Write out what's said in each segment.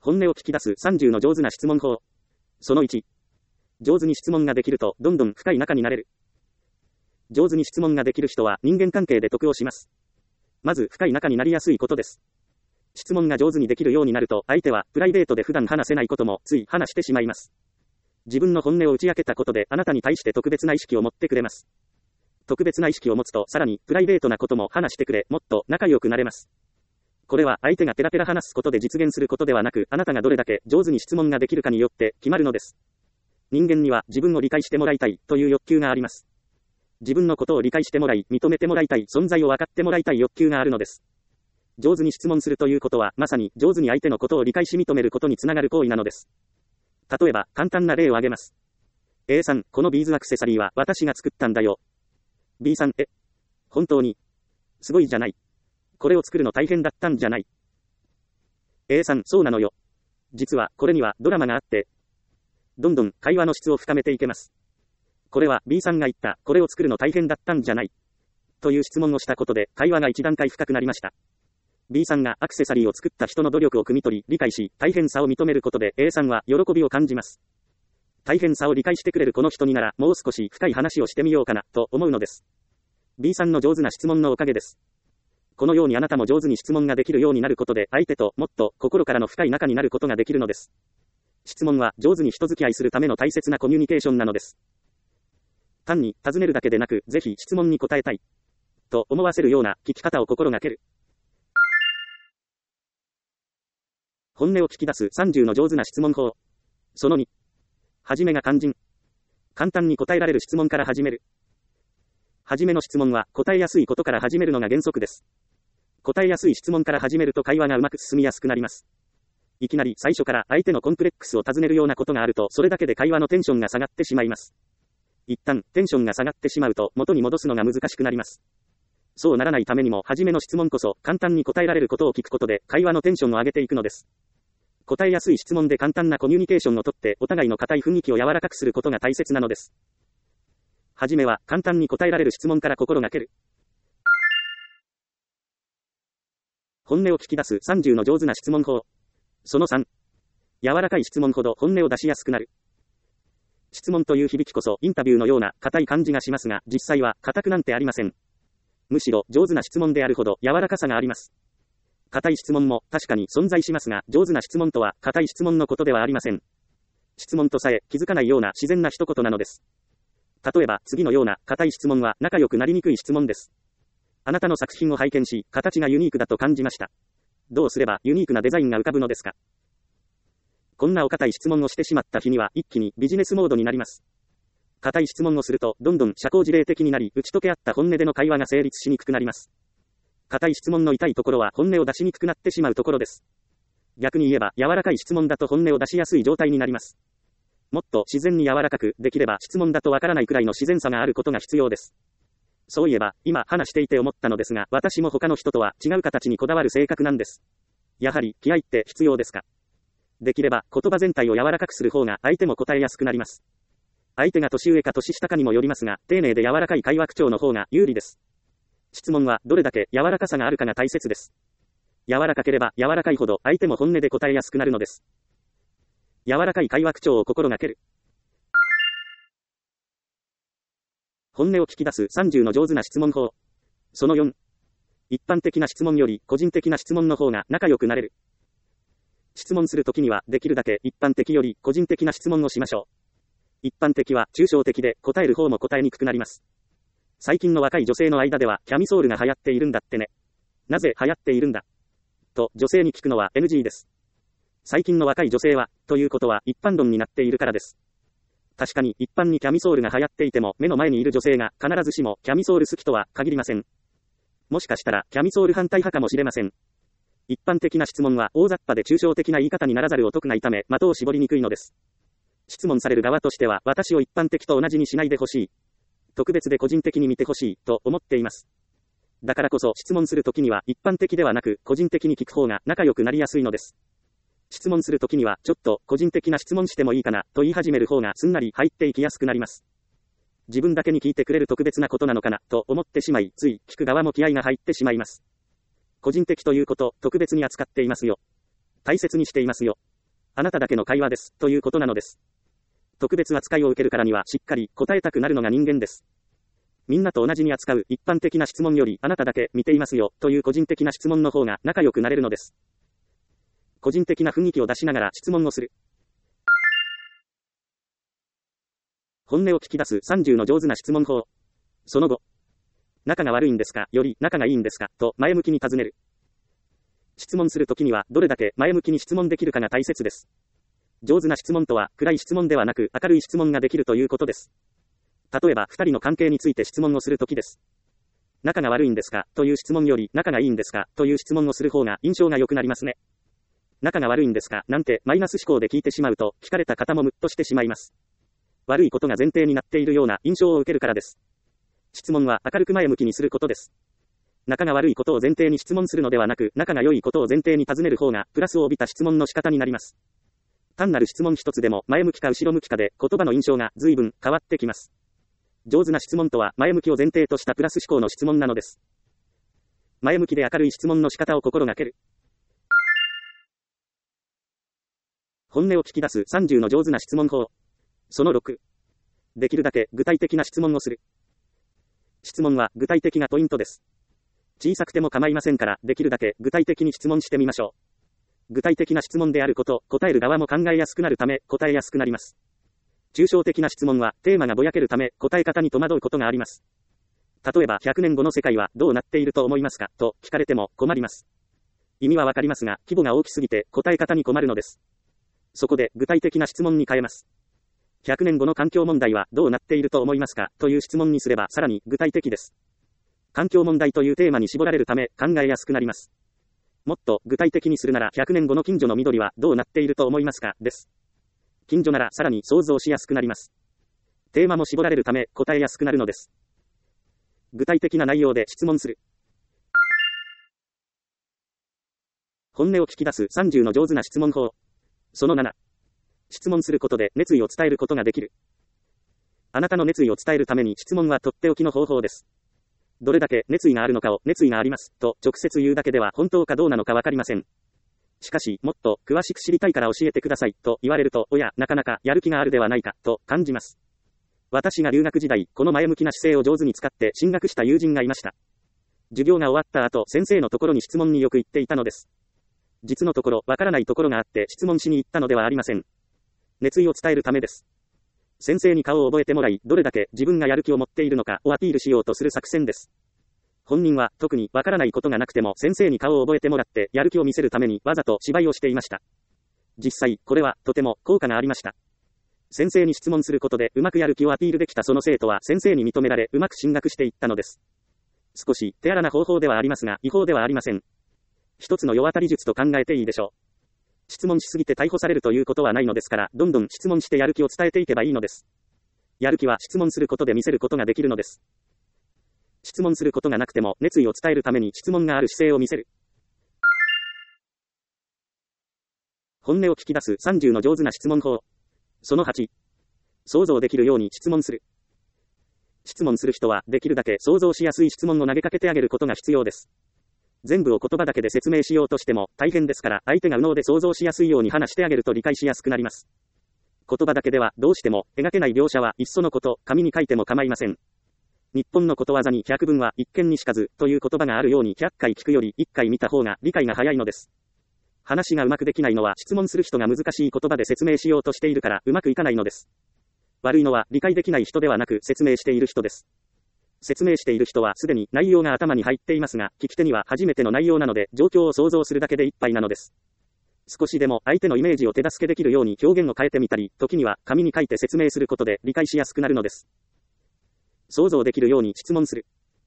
本音を聞き出す30の上手な質問法。その1。上手に質問ができると、どんどん深い仲になれる。上手に質問ができる人は人間関係で得をします。まず深い仲になりやすいことです。質問が上手にできるようになると、相手はプライベートで普段話せないこともつい話してしまいます。自分の本音を打ち明けたことであなたに対して特別な意識を持ってくれます。特別な意識を持つとさらにプライベートなことも話してくれ、もっと仲良くなれます。これは相手がペラペラ話すことで実現することではなく、あなたがどれだけ上手に質問ができるかによって決まるのです。人間には自分を理解してもらいたいという欲求があります。自分のことを理解してもらい、認めてもらいたい、存在を分かってもらいたい欲求があるのです。上手に質問するということは、まさに上手に相手のことを理解し認めることにつながる行為なのです。例えば、簡単な例を挙げます。A さん、このビーズアクセサリーは私が作ったんだよ。B さん、本当にすごいじゃない。これを作るの大変だったんじゃない。A さん、そうなのよ。実は、これにはドラマがあって、どんどん会話の質を深めていけます。これは B さんが言った、これを作るの大変だったんじゃない。という質問をしたことで、会話が一段階深くなりました。B さんがアクセサリーを作った人の努力を汲み取り、理解し、大変さを認めることで A さんは喜びを感じます。大変さを理解してくれるこの人になら、もう少し深い話をしてみようかな、と思うのです。B さんの上手な質問のおかげです。このようにあなたも上手に質問ができるようになることで、相手ともっと心からの深い仲になることができるのです。質問は上手に人付き合いするための大切なコミュニケーションなのです。単に尋ねるだけでなく、ぜひ質問に答えたいと思わせるような聞き方を心がける。本音を聞き出す30の上手な質問法。その2。はじめが肝心。簡単に答えられる質問から始める。はじめの質問は答えやすいことから始めるのが原則です。答えやすい質問から始めると会話がうまく進みやすくなります。いきなり最初から相手のコンプレックスを尋ねるようなことがあると、それだけで会話のテンションが下がってしまいます。一旦テンションが下がってしまうと元に戻すのが難しくなります。そうならないためにも、はじめの質問こそ簡単に答えられることを聞くことで会話のテンションを上げていくのです。答えやすい質問で簡単なコミュニケーションをとって、お互いの固い雰囲気を柔らかくすることが大切なのです。はじめは簡単に答えられる質問から心がける。本音を聞き出す30の上手な質問法。その3。柔らかい質問ほど本音を出しやすくなる。質問という響きこそインタビューのような硬い感じがしますが、実際は硬くなんてありません。むしろ上手な質問であるほど柔らかさがあります。硬い質問も確かに存在しますが、上手な質問とは硬い質問のことではありません。質問とさえ気づかないような自然な一言なのです。例えば次のような硬い質問は仲良くなりにくい質問です。あなたの作品を拝見し、形がユニークだと感じました。どうすればユニークなデザインが浮かぶのですか？こんなお堅い質問をしてしまった日には一気にビジネスモードになります。硬い質問をするとどんどん社交辞令的になり、打ち解け合った本音での会話が成立しにくくなります。硬い質問の痛いところは本音を出しにくくなってしまうところです。逆に言えば柔らかい質問だと本音を出しやすい状態になります。もっと自然に柔らかく、できれば質問だとわからないくらいの自然さがあることが必要です。そういえば、今話していて思ったのですが、私も他の人とは違う形にこだわる性格なんです。やはり、気合って必要ですか？できれば、言葉全体を柔らかくする方が相手も答えやすくなります。相手が年上か年下かにもよりますが、丁寧で柔らかい会話口調の方が有利です。質問は、どれだけ柔らかさがあるかが大切です。柔らかければ柔らかいほど相手も本音で答えやすくなるのです。柔らかい会話口調を心がける。本音を聞き出す30の上手な質問法。その4。一般的な質問より個人的な質問の方が仲良くなれる。質問するときにはできるだけ一般的より個人的な質問をしましょう。一般的は抽象的で答える方も答えにくくなります。最近の若い女性の間ではキャミソールが流行っているんだってね。なぜ流行っているんだと女性に聞くのは NG です。最近の若い女性はということは一般論になっているからです。確かに一般にキャミソールが流行っていても、目の前にいる女性が必ずしもキャミソール好きとは限りません。もしかしたらキャミソール反対派かもしれません。一般的な質問は大雑把で抽象的な言い方にならざるを得ないため、的を絞りにくいのです。質問される側としては、私を一般的と同じにしないでほしい。特別で個人的に見てほしいと思っています。だからこそ質問するときには一般的ではなく個人的に聞く方が仲良くなりやすいのです。質問するときにはちょっと個人的な質問してもいいかなと言い始める方がすんなり入っていきやすくなります。自分だけに聞いてくれる特別なことなのかなと思ってしまい、つい聞く側も気合が入ってしまいます。個人的ということ、特別に扱っていますよ。大切にしていますよ。 あなただけの会話です、ということなのです。特別扱いを受けるからにはしっかり答えたくなるのが人間です。みんなと同じに扱う一般的な質問よりあなただけ見ていますよという個人的な質問の方が仲良くなれるのです。個人的な雰囲気を出しながら質問をする。本音を聞き出す30の上手な質問法。その後、仲が悪いんですかより仲がいいんですかと前向きに尋ねる。質問するときにはどれだけ前向きに質問できるかが大切です。上手な質問とは暗い質問ではなく明るい質問ができるということです。例えば2人の関係について質問をするときです。仲が悪いんですかという質問より仲がいいんですかという質問をする方が印象が良くなりますね。仲が悪いんですかなんてマイナス思考で聞いてしまうと聞かれた方もムッとしてしまいます。悪いことが前提になっているような印象を受けるからです。質問は明るく前向きにすることです。仲が悪いことを前提に質問するのではなく仲が良いことを前提に尋ねる方がプラスを帯びた質問の仕方になります。単なる質問一つでも前向きか後ろ向きかで言葉の印象が随分変わってきます。上手な質問とは前向きを前提としたプラス思考の質問なのです。前向きで明るい質問の仕方を心がける。本音を聞き出す30の上手な質問法。その6。できるだけ具体的な質問をする。質問は具体的なポイントです。小さくても構いませんから、できるだけ具体的に質問してみましょう。具体的な質問であること、答える側も考えやすくなるため、答えやすくなります。抽象的な質問は、テーマがぼやけるため、答え方に戸惑うことがあります。例えば、100年後の世界はどうなっていると思いますかと聞かれても困ります。意味はわかりますが、規模が大きすぎて答え方に困るのです。そこで、具体的な質問に変えます。100年後の環境問題はどうなっていると思いますかという質問にすれば、さらに具体的です。環境問題というテーマに絞られるため、考えやすくなります。もっと具体的にするなら100年後の近所の緑はどうなっていると思いますかです。近所ならさらに想像しやすくなります。テーマも絞られるため答えやすくなるのです。具体的な内容で質問する。本音を聞き出す30の上手な質問法。その7。質問することで熱意を伝えることができる。あなたの熱意を伝えるために質問はとっておきの方法です。どれだけ熱意があるのかを熱意がありますと直接言うだけでは本当かどうなのかわかりません。しかし、もっと詳しく知りたいから教えてくださいと言われると、おや、なかなかやる気があるではないかと感じます。私が留学時代、この前向きな姿勢を上手に使って進学した友人がいました。授業が終わった後、先生のところに質問によく行っていたのです。実のところ、わからないところがあって質問しに行ったのではありません。熱意を伝えるためです。先生に顔を覚えてもらい、どれだけ自分がやる気を持っているのかをアピールしようとする作戦です。本人は特にわからないことがなくても先生に顔を覚えてもらってやる気を見せるためにわざと芝居をしていました。実際、これはとても効果がありました。先生に質問することでうまくやる気をアピールできたその生徒は先生に認められうまく進学していったのです。少し手荒な方法ではありますが違法ではありません。一つの世渡り術と考えていいでしょう。質問しすぎて逮捕されるということはないのですから、どんどん質問してやる気を伝えていけばいいのです。やる気は質問することで見せることができるのです。質問することがなくても熱意を伝えるために質問がある姿勢を見せる。本音を聞き出す30の上手な質問法。その8。想像できるように質問する。質問する人はできるだけ想像しやすい質問を投げかけてあげることが必要です。全部を言葉だけで説明しようとしても大変ですから、相手が右脳で想像しやすいように話してあげると理解しやすくなります。言葉だけではどうしても描けない描写はいっそのこと紙に書いても構いません。日本のことわざに100分は一見にしかずという言葉があるように、100回聞くより1回見た方が理解が早いのです。話がうまくできないのは質問する人が難しい言葉で説明しようとしているからうまくいかないのです。悪いのは理解できない人ではなく説明している人です。説明している人はすでに内容が頭に入っていますが、聞き手には初めての内容なので状況を想像するだけでいっぱいなのです。少しでも相手のイメージを手助けできるように表現を変えてみたり、時には紙に書いて説明することで理解しやすくなるのです。想像できるように質問する。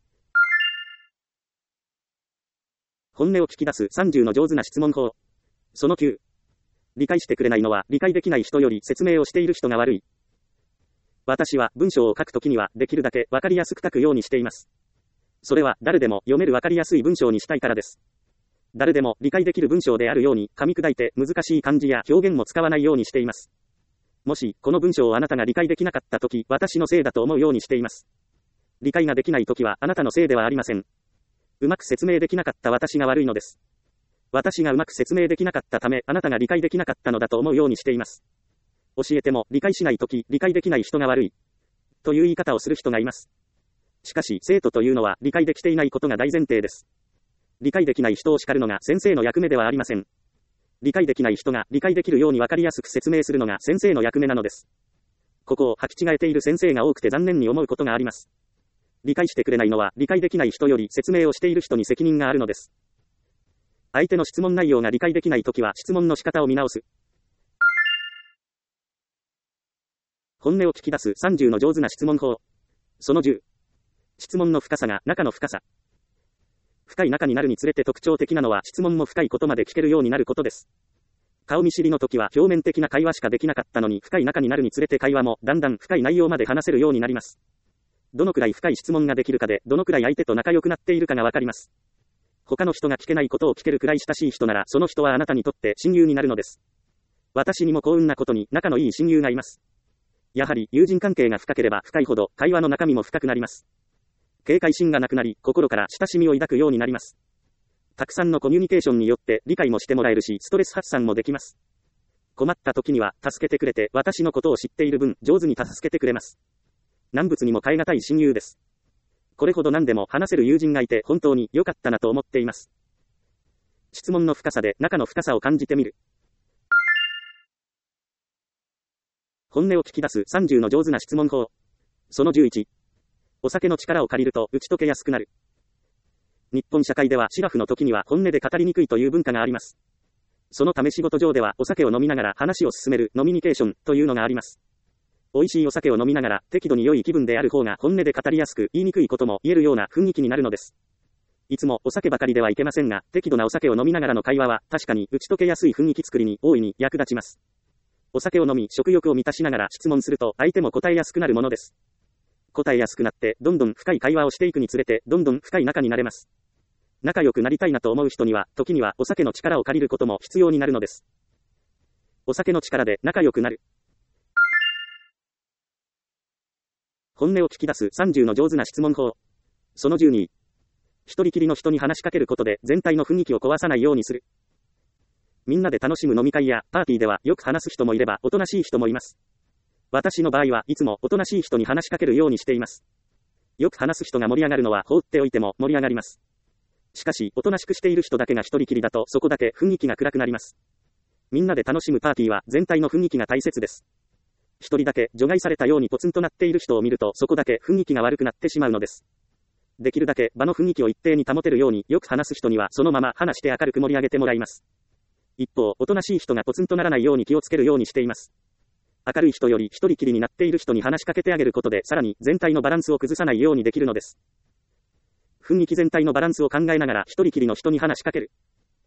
本音を聞き出す30の上手な質問法。その9。理解してくれないのは理解できない人より説明をしている人が悪い。私は文章を書くときにはできるだけわかりやすく書くようにしています。それは誰でも読めるわかりやすい文章にしたいからです。誰でも理解できる文章であるように噛み砕いて難しい漢字や表現も使わないようにしています。もしこの文章をあなたが理解できなかったとき、私のせいだと思うようにしています。理解ができないときはあなたのせいではありません。うまく説明できなかった私が悪いのです。 私がうまく説明できなかったため、あなたが理解できなかったのだと思うようにしています。教えても理解しないとき、理解できない人が悪い。という言い方をする人がいます。しかし、生徒というのは理解できていないことが大前提です。理解できない人を叱るのが先生の役目ではありません。理解できない人が理解できるように分かりやすく説明するのが先生の役目なのです。ここを履き違えている先生が多くて残念に思うことがあります。理解してくれないのは理解できない人より説明をしている人に責任があるのです。相手の質問内容が理解できないときは質問の仕方を見直す。本音を聞き出す30の上手な質問法。その10。質問の深さが中の深さ。深い中になるにつれて特徴的なのは質問も深いことまで聞けるようになることです。顔見知りの時は表面的な会話しかできなかったのに深い中になるにつれて会話もだんだん深い内容まで話せるようになります。どのくらい深い質問ができるかでどのくらい相手と仲良くなっているかがわかります。他の人が聞けないことを聞けるくらい親しい人ならその人はあなたにとって親友になるのです。私にも幸運なことに仲のいい親友がいます。やはり友人関係が深ければ深いほど会話の中身も深くなります。警戒心がなくなり心から親しみを抱くようになります。たくさんのコミュニケーションによって理解もしてもらえるしストレス発散もできます。困った時には助けてくれて私のことを知っている分上手に助けてくれます。難物にも代え難い親友です。これほど何でも話せる友人がいて本当に良かったなと思っています。質問の深さで中の深さを感じてみる。本音を聞き出す30の上手な質問法。その11。お酒の力を借りると打ち解けやすくなる。日本社会ではシラフの時には本音で語りにくいという文化があります。そのため仕事上ではお酒を飲みながら話を進める飲みニケーションというのがあります。美味しいお酒を飲みながら適度に良い気分である方が本音で語りやすく言いにくいことも言えるような雰囲気になるのです。いつもお酒ばかりではいけませんが、適度なお酒を飲みながらの会話は確かに打ち解けやすい雰囲気作りに大いに役立ちます。お酒を飲み食欲を満たしながら質問すると相手も答えやすくなるものです。答えやすくなってどんどん深い会話をしていくにつれてどんどん深い仲になれます。仲良くなりたいなと思う人には時にはお酒の力を借りることも必要になるのです。お酒の力で仲良くなる。本音を聞き出す30の上手な質問法。その12。一人きりの人に話しかけることで全体の雰囲気を壊さないようにする。みんなで楽しむ飲み会やパーティーではよく話す人もいればおとなしい人もいます。私の場合はいつもおとなしい人に話しかけるようにしています。よく話す人が盛り上がるのは放っておいても盛り上がります。しかし、おとなしくしている人だけが一人きりだとそこだけ雰囲気が暗くなります。みんなで楽しむパーティーは全体の雰囲気が大切です。一人だけ除外されたようにポツンとなっている人を見るとそこだけ雰囲気が悪くなってしまうのです。できるだけ場の雰囲気を一定に保てるようによく話す人にはそのまま話して明るく盛り上げてもらいます。一方、おとなしい人がポツンとならないように気をつけるようにしています。明るい人より一人きりになっている人に話しかけてあげることでさらに全体のバランスを崩さないようにできるのです。雰囲気全体のバランスを考えながら一人きりの人に話しかける。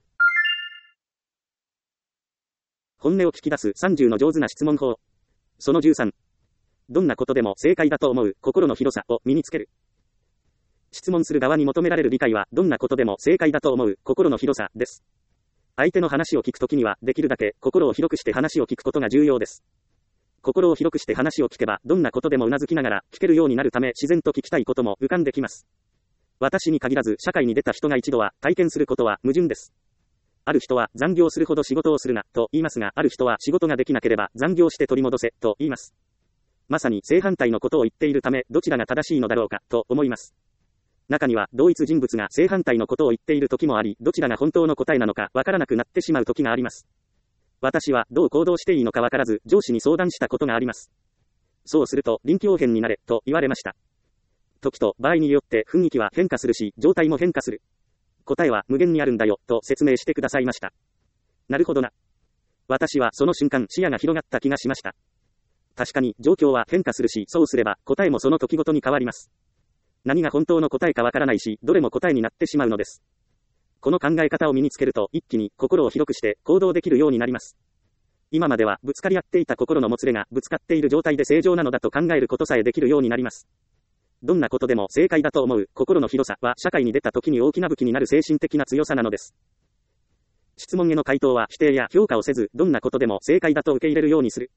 本音を聞き出す30の上手な質問法。その13。どんなことでも正解だと思う心の広さを身につける。質問する側に求められる理解はどんなことでも正解だと思う心の広さです。相手の話を聞くときにはできるだけ心を広くして話を聞くことが重要です。心を広くして話を聞けばどんなことでもうなずきながら聞けるようになるため自然と聞きたいことも浮かんできます。私に限らず社会に出た人が一度は体験することは矛盾です。ある人は残業するほど仕事をするなと言いますが、ある人は仕事ができなければ残業して取り戻せと言います。まさに正反対のことを言っているためどちらが正しいのだろうかと思います。中には同一人物が正反対のことを言っている時もあり、どちらが本当の答えなのかわからなくなってしまう時があります。私はどう行動していいのかわからず上司に相談したことがあります。そうすると臨機応変になれと言われました。時と場合によって雰囲気は変化するし状態も変化する。答えは無限にあるんだよと説明してくださいました。なるほどな。私はその瞬間視野が広がった気がしました。確かに状況は変化するし、そうすれば答えもその時ごとに変わります。何が本当の答えかわからないし、どれも答えになってしまうのです。この考え方を身につけると一気に心を広くして行動できるようになります。今まではぶつかり合っていた心のもつれがぶつかっている状態で正常なのだと考えることさえできるようになります。どんなことでも正解だと思う心の広さは社会に出た時に大きな武器になる精神的な強さなのです。質問への回答は否定や評価をせず、どんなことでも正解だと受け入れるようにする。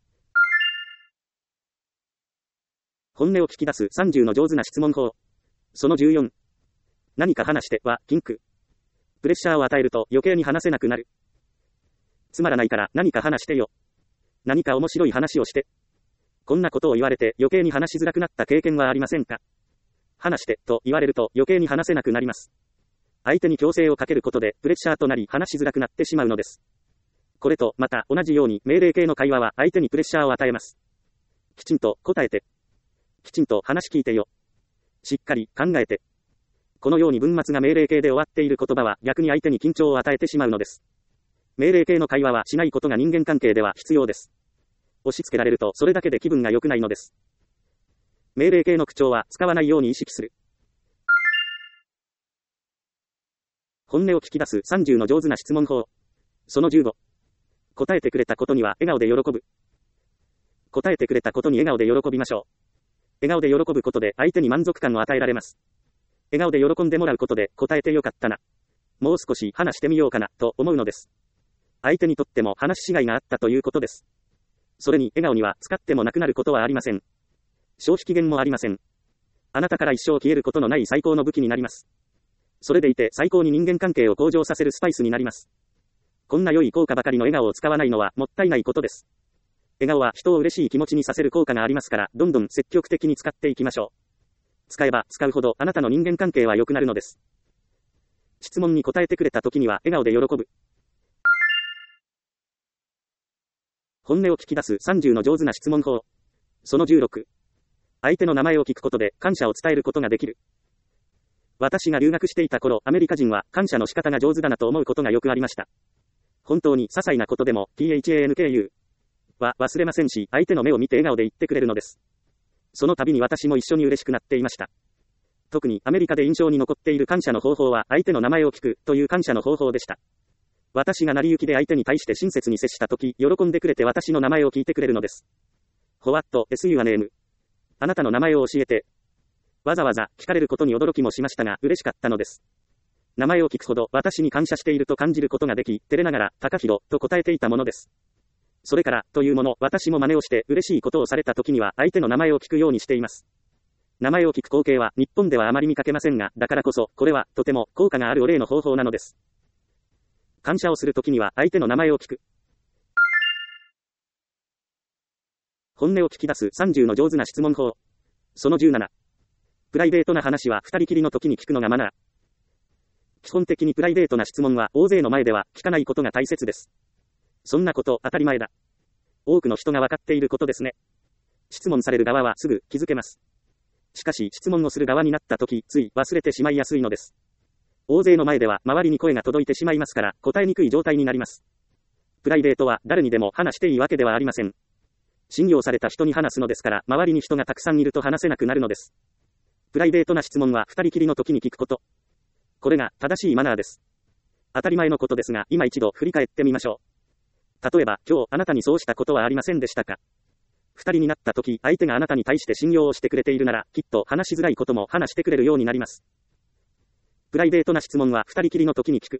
本音を聞き出す30の上手な質問法。その14。何か話しては禁句。 プレッシャーを与えると余計に話せなくなる。つまらないから何か話してよ。何か面白い話をして。こんなことを言われて余計に話しづらくなった経験はありませんか？話してと言われると余計に話せなくなります。相手に強制をかけることでプレッシャーとなり話しづらくなってしまうのです。これとまた同じように命令形の会話は相手にプレッシャーを与えます。きちんと答えて。きちんと話聞いてよ。しっかり考えて。このように文末が命令形で終わっている言葉は逆に相手に緊張を与えてしまうのです。命令形の会話はしないことが人間関係では必要です。押し付けられるとそれだけで気分が良くないのです。命令形の口調は使わないように意識する。本音を聞き出す30の上手な質問法。その15。答えてくれたことには笑顔で喜ぶ。答えてくれたことに笑顔で喜びましょう。笑顔で喜ぶことで相手に満足感を与えられます。笑顔で喜んでもらうことで答えてよかったな。もう少し話してみようかなと思うのです。相手にとっても話しがいがあったということです。それに笑顔には使ってもなくなることはありません。消費期限もありません。あなたから一生消えることのない最高の武器になります。それでいて最高に人間関係を向上させるスパイスになります。こんな良い効果ばかりの笑顔を使わないのはもったいないことです。笑顔は人を嬉しい気持ちにさせる効果がありますから、どんどん積極的に使っていきましょう。使えば使うほどあなたの人間関係は良くなるのです。質問に答えてくれた時には笑顔で喜ぶ。本音を聞き出す30の上手な質問法。その16。相手の名前を聞くことで感謝を伝えることができる。私が留学していた頃、アメリカ人は感謝の仕方が上手だなと思うことがよくありました。本当に些細なことでも THANKU は忘れませんし、相手の目を見て笑顔で言ってくれるのです。その度に私も一緒に嬉しくなっていました。特にアメリカで印象に残っている感謝の方法は相手の名前を聞くという感謝の方法でした。私が成り行きで相手に対して親切に接したとき、喜んでくれて私の名前を聞いてくれるのです。What is your name? あなたの名前を教えて。わざわざ聞かれることに驚きもしましたが、嬉しかったのです。名前を聞くほど私に感謝していると感じることができ、照れながら、高弘と答えていたものです。それから、というもの、私も真似をして嬉しいことをされた時には、相手の名前を聞くようにしています。名前を聞く光景は、日本ではあまり見かけませんが、だからこそ、これは、とても、効果があるお礼の方法なのです。感謝をするときには、相手の名前を聞く。本音を聞き出す30の上手な質問法。その17。プライベートな話は二人きりの時に聞くのがマナー。基本的にプライベートな質問は大勢の前では聞かないことが大切です。そんなこと当たり前だ。多くの人が分かっていることですね。質問される側はすぐ気づけます。しかし質問をする側になった時、つい忘れてしまいやすいのです。大勢の前では周りに声が届いてしまいますから答えにくい状態になります。プライベートは誰にでも話していいわけではありません。信用された人に話すのですから、周りに人がたくさんいると話せなくなるのです。プライベートな質問は二人きりの時に聞くこと。これが正しいマナーです。当たり前のことですが、今一度振り返ってみましょう。例えば、今日あなたにそうしたことはありませんでしたか？二人になった時、相手があなたに対して信用をしてくれているなら、きっと話しづらいことも話してくれるようになります。プライベートな質問は二人きりの時に聞く。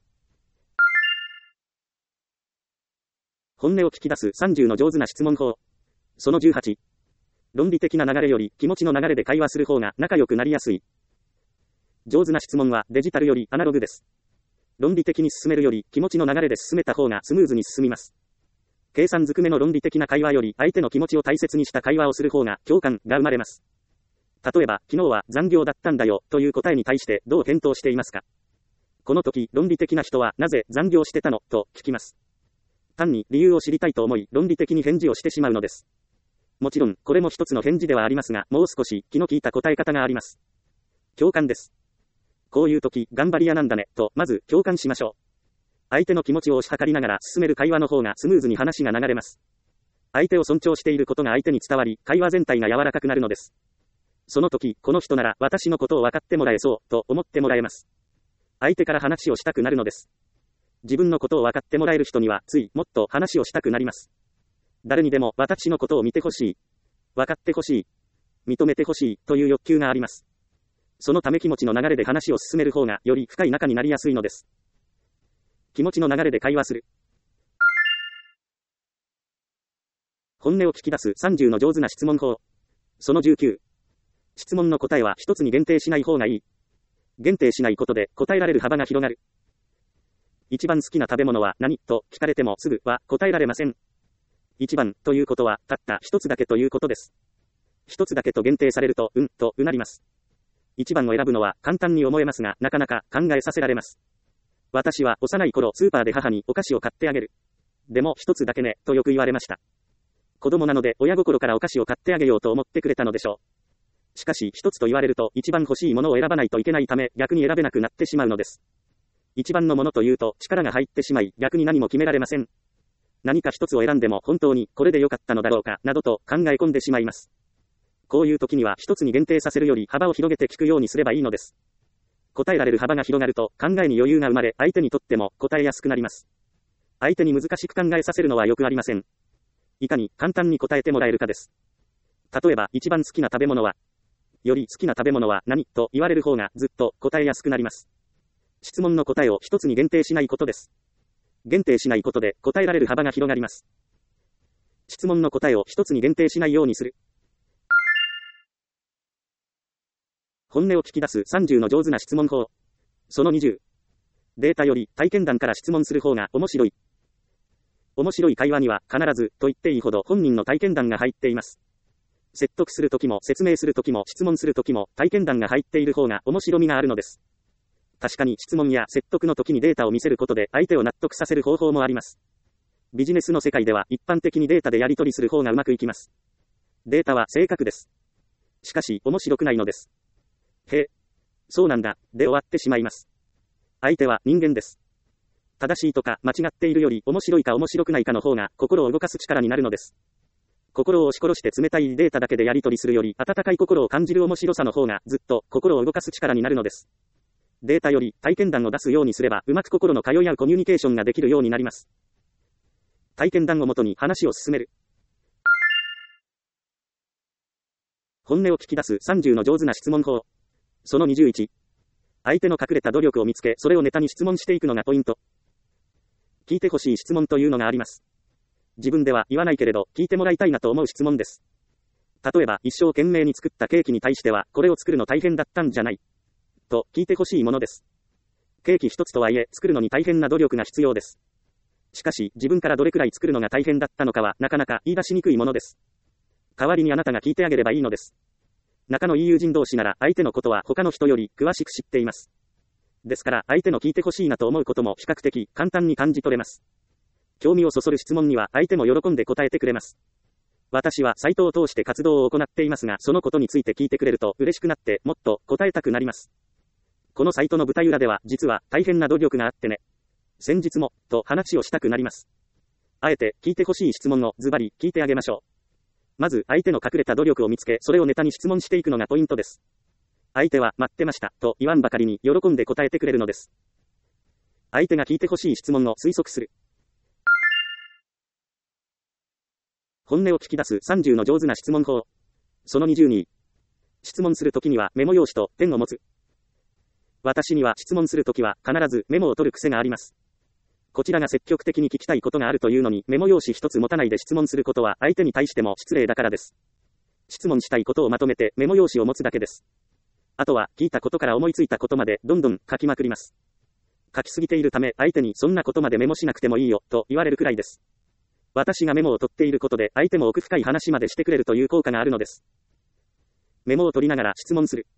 本音を聞き出す30の上手な質問法。その18。論理的な流れより気持ちの流れで会話する方が仲良くなりやすい。上手な質問はデジタルよりアナログです。論理的に進めるより気持ちの流れで進めた方がスムーズに進みます。計算づくめの論理的な会話より相手の気持ちを大切にした会話をする方が共感が生まれます。例えば、昨日は残業だったんだよという答えに対してどう返答していますか？この時、論理的な人はなぜ残業してたのと聞きます。単に理由を知りたいと思い論理的に返事をしてしまうのです。もちろん、これも一つの返事ではありますが、もう少し気の利いた答え方があります。共感です。こういう時、頑張り屋なんだね、と、まず共感しましょう。相手の気持ちを推し量りながら進める会話の方がスムーズに話が流れます。相手を尊重していることが相手に伝わり、会話全体が柔らかくなるのです。その時、この人なら私のことを分かってもらえそう、と思ってもらえます。相手から話をしたくなるのです。自分のことを分かってもらえる人には、ついもっと話をしたくなります。誰にでも私のことを見てほしい、分かってほしい、認めてほしいという欲求があります。そのため気持ちの流れで話を進める方がより深い仲になりやすいのです。気持ちの流れで会話する。本音を聞き出す30の上手な質問法。その19。質問の答えは一つに限定しない方がいい。限定しないことで答えられる幅が広がる。 一番好きな食べ物は何と聞かれてもすぐは答えられません。一番ということはたった一つだけということです。一つだけと限定されるととうなります。一番を選ぶのは簡単に思えますがなかなか考えさせられます。私は幼い頃スーパーで母にお菓子を買ってあげる。でも一つだけねとよく言われました。子供なので親心からお菓子を買ってあげようと思ってくれたのでしょう。しかし一つと言われると一番欲しいものを選ばないといけないため逆に選べなくなってしまうのです。一番のものというと力が入ってしまい逆に何も決められません。何か一つを選んでも本当にこれで良かったのだろうかなどと考え込んでしまいます。こういう時には一つに限定させるより幅を広げて聞くようにすればいいのです。答えられる幅が広がると考えに余裕が生まれ相手にとっても答えやすくなります。相手に難しく考えさせるのはよくありません。いかに簡単に答えてもらえるかです。例えば一番好きな食べ物はより好きな食べ物は何と言われる方がずっと答えやすくなります。質問の答えを一つに限定しないことです。限定しないことで答えられる幅が広がります。質問の答えを一つに限定しないようにする。本音を聞き出す30の上手な質問法。その20。データより体験談から質問する方が面白い。面白い会話には必ずと言っていいほど本人の体験談が入っています。説得するときも説明するときも質問するときも体験談が入っている方が面白みがあるのです。確かに質問や説得の時にデータを見せることで相手を納得させる方法もあります。ビジネスの世界では一般的にデータでやり取りする方がうまくいきます。データは正確です。しかし面白くないのです。へえ、そうなんだ、で終わってしまいます。相手は人間です。正しいとか間違っているより面白いか面白くないかの方が心を動かす力になるのです。心を押し殺して冷たいデータだけでやり取りするより温かい心を感じる面白さの方がずっと心を動かす力になるのです。データより体験談を出すようにすればうまく心の通い合うコミュニケーションができるようになります。体験談をもとに話を進める。本音を聞き出す30の上手な質問法。その21。相手の隠れた努力を見つけそれをネタに質問していくのがポイント。聞いてほしい質問というのがあります。自分では言わないけれど聞いてもらいたいなと思う質問です。例えば一生懸命に作ったケーキに対してはこれを作るの大変だったんじゃないと聞いてほしいものです。ケーキ一つとはいえ作るのに大変な努力が必要です。しかし自分からどれくらい作るのが大変だったのかはなかなか言い出しにくいものです。代わりにあなたが聞いてあげればいいのです。仲のいい友人同士なら相手のことは他の人より詳しく知っています。ですから相手の聞いてほしいなと思うことも比較的簡単に感じ取れます。興味をそそる質問には相手も喜んで答えてくれます。私はサイトを通して活動を行っていますがそのことについて聞いてくれると嬉しくなってもっと答えたくなります。このサイトの舞台裏では実は大変な努力があってね。先日も、と話をしたくなります。あえて聞いてほしい質問をズバリ聞いてあげましょう。まず相手の隠れた努力を見つけそれをネタに質問していくのがポイントです。相手は待ってましたと言わんばかりに喜んで答えてくれるのです。相手が聞いてほしい質問を推測する。本音を聞き出す30の上手な質問法。その20に。質問するときにはメモ用紙とペンを持つ。私には質問するときは必ずメモを取る癖があります。こちらが積極的に聞きたいことがあるというのにメモ用紙一つ持たないで質問することは相手に対しても失礼だからです。質問したいことをまとめてメモ用紙を持つだけです。あとは聞いたことから思いついたことまでどんどん書きまくります。書きすぎているため相手にそんなことまでメモしなくてもいいよと言われるくらいです。私がメモを取っていることで相手も奥深い話までしてくれるという効果があるのです。メモを取りながら質問する。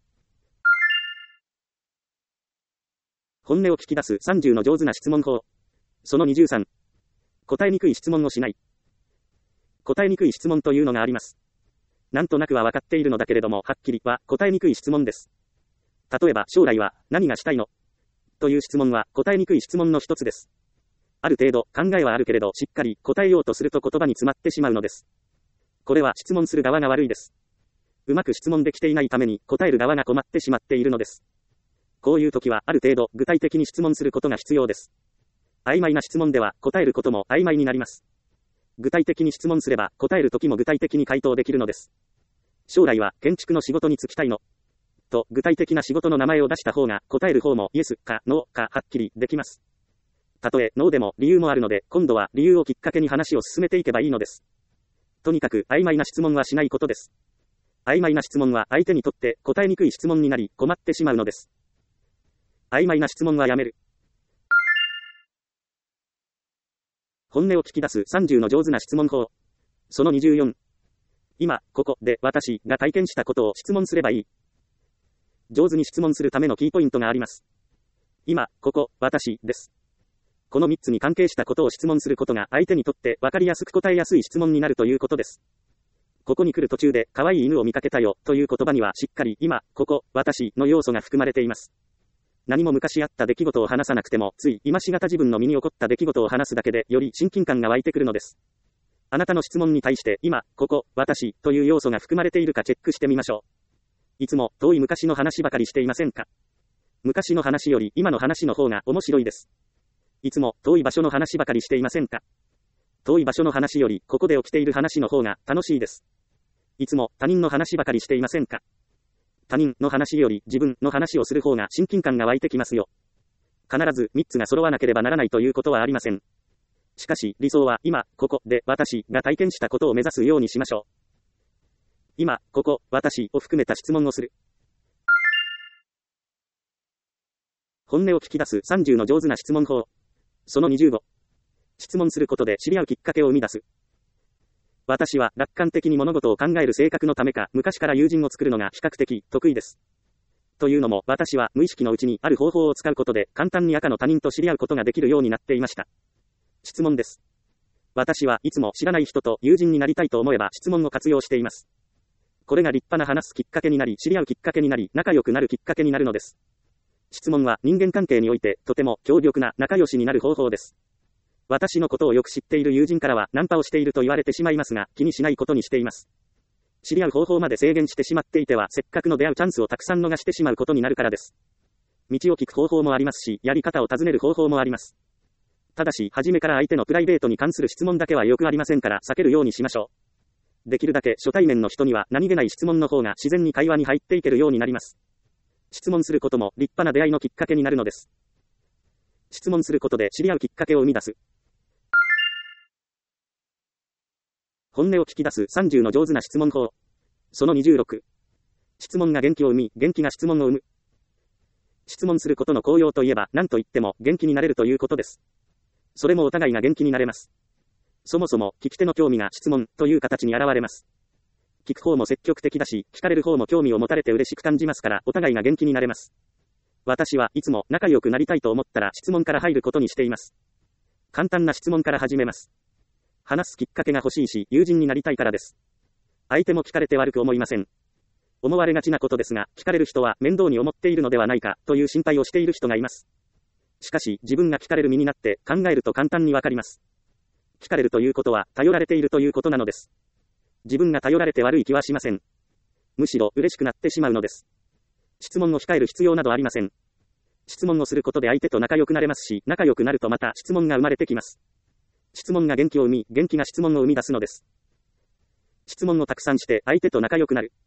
本音を聞き出す30の上手な質問法。その23。答えにくい質問をしない。答えにくい質問というのがあります。なんとなくは分かっているのだけれどもはっきりは答えにくい質問です。例えば将来は何がしたいのという質問は答えにくい質問の一つです。ある程度考えはあるけれどしっかり答えようとすると言葉に詰まってしまうのです。これは質問する側が悪いです。うまく質問できていないために答える側が困ってしまっているのです。こういう時はある程度具体的に質問することが必要です。曖昧な質問では答えることも曖昧になります。具体的に質問すれば答える時も具体的に回答できるのです。将来は建築の仕事に就きたいのと具体的な仕事の名前を出した方が答える方もイエスかノーかはっきりできます。たとえノーでも理由もあるので今度は理由をきっかけに話を進めていけばいいのです。とにかく曖昧な質問はしないことです。曖昧な質問は相手にとって答えにくい質問になり困ってしまうのです。曖昧な質問はやめる。 本音を聞き出す30の上手な質問法。その24。今、ここで私が体験したことを質問すればいい。上手に質問するためのキーポイントがあります。今、ここ、私です。この3つに関係したことを質問することが相手にとって分かりやすく答えやすい質問になるということです。ここに来る途中で可愛い犬を見かけたよという言葉にはしっかり今、ここ、私の要素が含まれています。何も昔あった出来事を話さなくても、つい今しがた自分の身に起こった出来事を話すだけでより親近感が湧いてくるのです。あなたの質問に対して今、ここ、私という要素が含まれているかチェックしてみましょう。いつも遠い昔の話ばかりしていませんか？昔の話より今の話の方が面白いです。いつも遠い場所の話ばかりしていませんか？遠い場所の話よりここで起きている話の方が楽しいです。いつも他人の話ばかりしていませんか？他人の話より自分の話をする方が親近感が湧いてきますよ。必ず3つが揃わなければならないということはありません。しかし理想は今、ここで私が体験したことを目指すようにしましょう。今、ここ、私を含めた質問をする。本音を聞き出す30の上手な質問法。その25。質問することで知り合うきっかけを生み出す。私は楽観的に物事を考える性格のためか、昔から友人を作るのが比較的得意です。というのも、私は無意識のうちにある方法を使うことで、簡単に赤の他人と知り合うことができるようになっていました。質問です。私はいつも知らない人と友人になりたいと思えば質問を活用しています。これが立派な話すきっかけになり、知り合うきっかけになり、仲良くなるきっかけになるのです。質問は人間関係においてとても強力な仲良しになる方法です。私のことをよく知っている友人からはナンパをしていると言われてしまいますが、気にしないことにしています。知り合う方法まで制限してしまっていては、せっかくの出会うチャンスをたくさん逃してしまうことになるからです。道を聞く方法もありますし、やり方を尋ねる方法もあります。ただし、初めから相手のプライベートに関する質問だけはよくありませんから、避けるようにしましょう。できるだけ初対面の人には何気ない質問の方が自然に会話に入っていけるようになります。質問することも立派な出会いのきっかけになるのです。質問することで知り合うきっかけを生み出す。本音を聞き出す30の上手な質問法。その26。質問が元気を生み、元気が質問を生む。質問することの効用といえば、何と言っても元気になれるということです。それもお互いが元気になれます。そもそも聞き手の興味が質問という形に現れます。聞く方も積極的だし、聞かれる方も興味を持たれて嬉しく感じますから、お互いが元気になれます。私はいつも仲良くなりたいと思ったら質問から入ることにしています。簡単な質問から始めます。話すきっかけが欲しいし、友人になりたいからです。相手も聞かれて悪く思いません。思われがちなことですが、聞かれる人は面倒に思っているのではないか、という心配をしている人がいます。しかし、自分が聞かれる身になって考えると簡単にわかります。聞かれるということは、頼られているということなのです。自分が頼られて悪い気はしません。むしろ嬉しくなってしまうのです。質問を控える必要などありません。質問をすることで相手と仲良くなれますし、仲良くなるとまた質問が生まれてきます。質問が元気を生み、元気が質問を生み出すのです。質問をたくさんして相手と仲良くなる。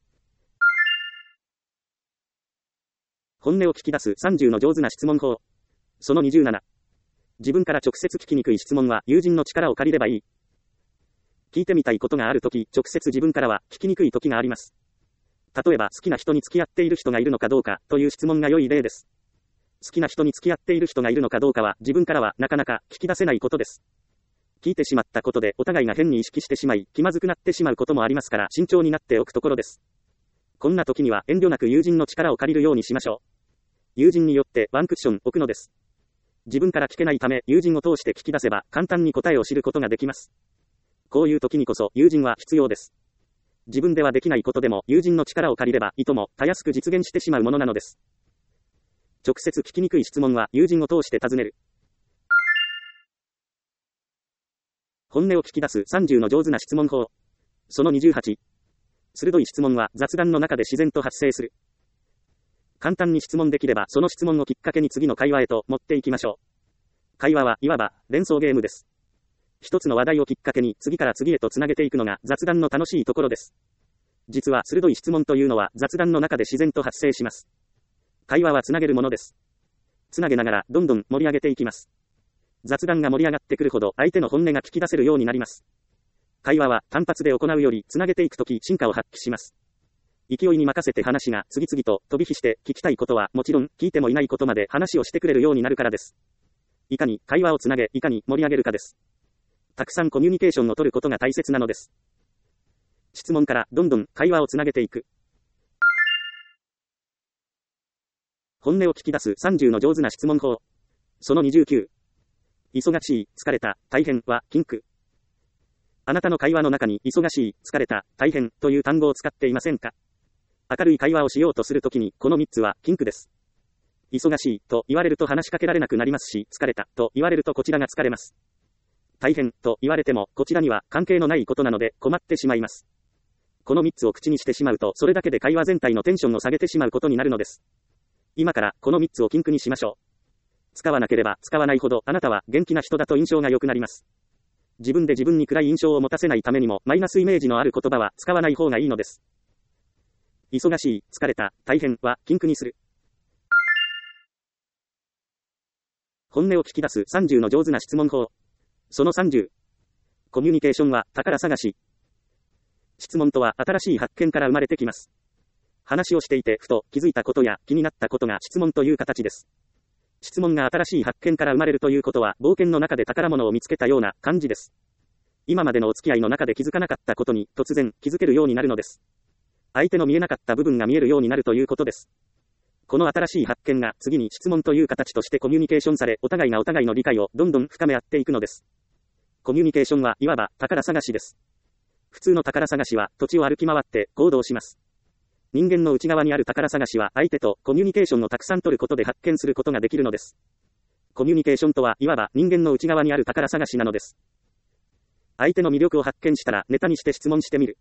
本音を聞き出す30の上手な質問法。その27。自分から直接聞きにくい質問は友人の力を借りればいい。聞いてみたいことがあるとき、直接自分からは聞きにくいときがあります。例えば、好きな人に付き合っている人がいるのかどうかという質問が良い例です。好きな人に付き合っている人がいるのかどうかは自分からはなかなか聞き出せないことです。聞いてしまったことでお互いが変に意識してしまい、気まずくなってしまうこともありますから慎重になっておくところです。こんな時には遠慮なく友人の力を借りるようにしましょう。友人によってワンクッション置くのです。自分から聞けないため友人を通して聞き出せば簡単に答えを知ることができます。こういう時にこそ友人は必要です。自分ではできないことでも友人の力を借りればいともたやすく実現してしまうものなのです。直接聞きにくい質問は友人を通して尋ねる。本音を聞き出す30の上手な質問法。その28。鋭い質問は雑談の中で自然と発生する。簡単に質問できればその質問をきっかけに次の会話へと持っていきましょう。会話はいわば連想ゲームです。一つの話題をきっかけに次から次へとつなげていくのが雑談の楽しいところです。実は鋭い質問というのは雑談の中で自然と発生します。会話はつなげるものです。つなげながらどんどん盛り上げていきます。雑談が盛り上がってくるほど相手の本音が聞き出せるようになります。会話は単発で行うよりつなげていくとき進化を発揮します。勢いに任せて話が次々と飛び火して聞きたいことはもちろん聞いてもいないことまで話をしてくれるようになるからです。いかに会話をつなげ、いかに盛り上げるかです。 たくさんコミュニケーションを取ることが大切なのです。質問からどんどん会話をつなげていく。本音を聞き出す30の上手な質問法。その29。忙しい、疲れた、大変は禁句。あなたの会話の中に忙しい、疲れた、大変という単語を使っていませんか？明るい会話をしようとするときにこの3つは禁句です。忙しいと言われると話しかけられなくなりますし、疲れたと言われるとこちらが疲れます。大変と言われてもこちらには関係のないことなので困ってしまいます。この3つを口にしてしまうとそれだけで会話全体のテンションを下げてしまうことになるのです。今からこの3つを禁句にしましょう。使わなければ使わないほどあなたは元気な人だと印象が良くなります。自分で自分に暗い印象を持たせないためにもマイナスイメージのある言葉は使わない方がいいのです。忙しい、疲れた、大変は禁句にする。本音を聞き出す30の上手な質問法。その30。コミュニケーションは宝探し。質問とは新しい発見から生まれてきます。話をしていてふと気づいたことや気になったことが質問という形です。質問が新しい発見から生まれるということは冒険の中で宝物を見つけたような感じです。今までのお付き合いの中で気づかなかったことに突然気づけるようになるのです。相手の見えなかった部分が見えるようになるということです。この新しい発見が次に質問という形としてコミュニケーションされ、お互いがお互いの理解をどんどん深め合っていくのです。コミュニケーションはいわば宝探しです。普通の宝探しは土地を歩き回って行動します。人間の内側にある宝探しは相手とコミュニケーションをたくさん取ることで発見することができるのです。コミュニケーションとはいわば人間の内側にある宝探しなのです。相手の魅力を発見したらネタにして質問してみる。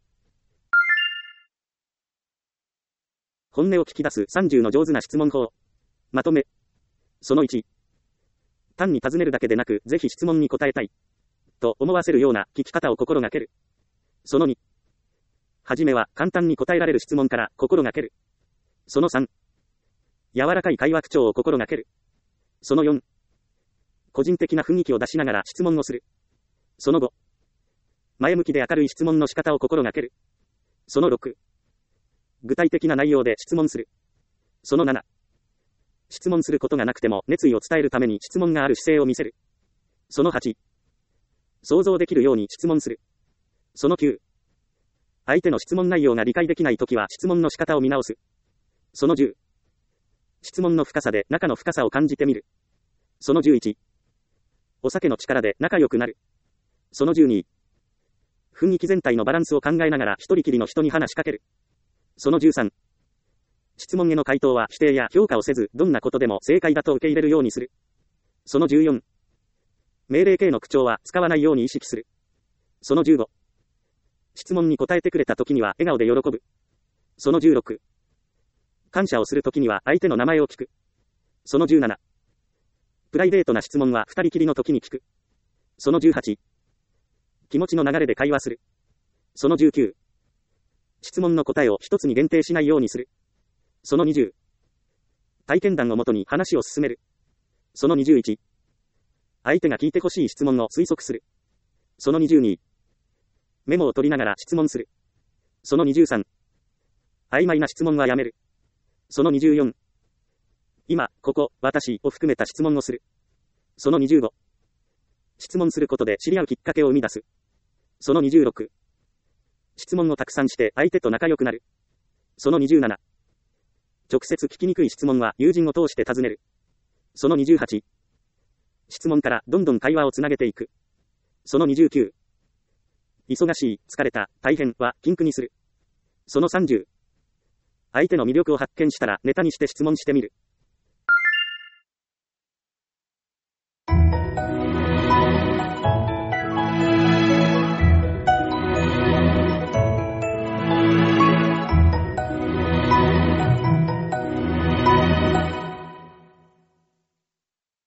本音を聞き出す30の上手な質問法。まとめ。その1。単に尋ねるだけでなく、ぜひ質問に答えたい。と思わせるような聞き方を心がける。その2。はじめは簡単に答えられる質問から心がける。その3。柔らかい会話口調を心がける。その4。個人的な雰囲気を出しながら質問をする。その5。前向きで明るい質問の仕方を心がける。その6。具体的な内容で質問する。その7。質問することがなくても熱意を伝えるために質問がある姿勢を見せる。その8。想像できるように質問する。その9。相手の質問内容が理解できないときは質問の仕方を見直す。その10。質問の深さで中の深さを感じてみる。その11。お酒の力で仲良くなる。その12。雰囲気全体のバランスを考えながら一人きりの人に話しかける。その13。質問への回答は否定や評価をせず、どんなことでも正解だと受け入れるようにする。その14。命令形の口調は使わないように意識する。その15。質問に答えてくれた時には笑顔で喜ぶ。その16。感謝をする時には相手の名前を聞く。その17。プライベートな質問は二人きりの時に聞く。その18。気持ちの流れで会話する。その19。質問の答えを一つに限定しないようにする。その20。体験談をもとに話を進める。その21。相手が聞いてほしい質問を推測する。その22。メモを取りながら質問する。その23。曖昧な質問はやめる。その24。今、ここ、私を含めた質問をする。その25。質問することで知り合うきっかけを生み出す。その26。質問をたくさんして相手と仲良くなる。その27。直接聞きにくい質問は友人を通して尋ねる。その28。質問からどんどん会話をつなげていく。その29。忙しい、疲れた、大変は禁句にする。その30。相手の魅力を発見したらネタにして質問してみる。